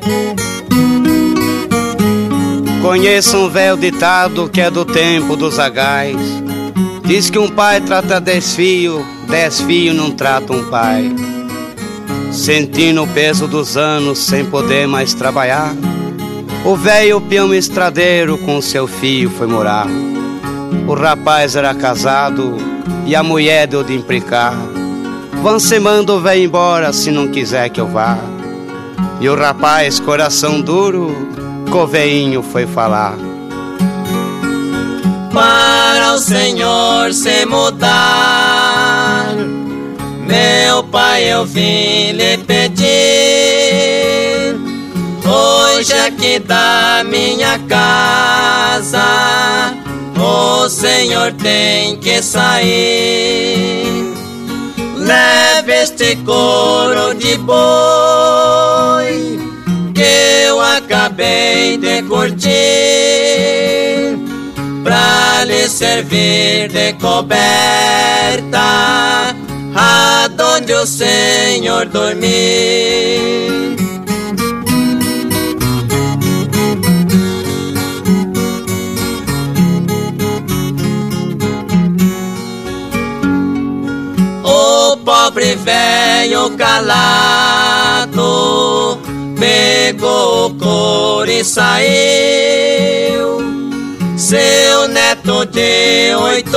Conheço um velho ditado que é do tempo dos zagais. Diz que um pai trata 10 filhos não trata um pai. Sentindo o peso dos anos sem poder mais trabalhar, o velho peão estradeiro com seu filho foi morar. O rapaz era casado e a mulher deu de implicar: você manda o velho embora se não quiser que eu vá. E o rapaz, coração duro, com o velhinho foi falar: para o Senhor se mudar, meu pai, eu vim lhe pedir. Hoje aqui da minha casa o Senhor tem que sair. Leve este couro de boi que eu acabei de curtir, pra lhe servir de coberta aonde o Senhor dormir. O pobre velho calado pegou o couro e saiu. Seu neto de 8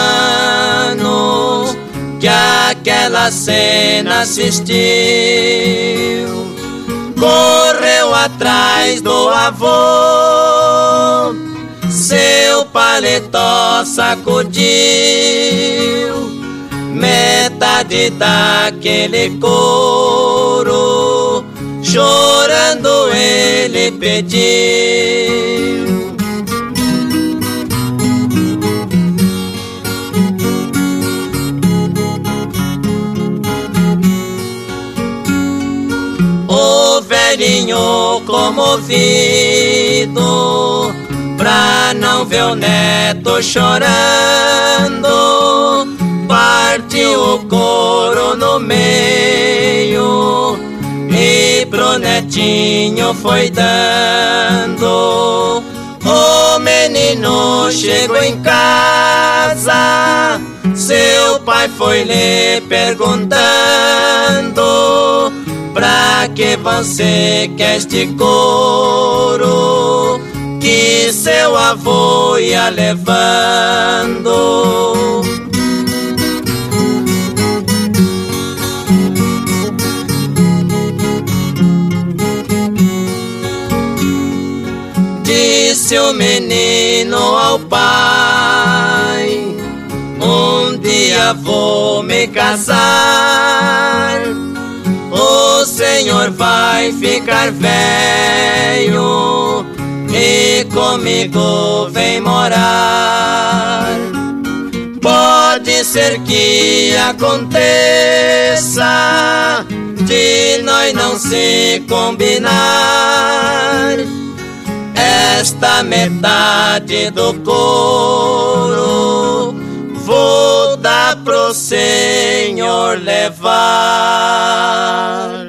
anos que aquela cena assistiu, correu atrás do avô, seu paletó sacudiu, metade daquele couro, chorando ele pediu. O velhinho comovido, pra não ver o neto chorando, partiu o couro no meio e pro netinho foi dando. O menino chegou em casa, seu pai foi lhe perguntando: pra que você quer este couro que seu avô ia levando? Disse o menino ao pai: um dia vou me casar, o Senhor vai ficar velho e comigo vem morar. Pode ser que aconteça de nós não se combinar, esta metade do couro vou dar pro Senhor levar.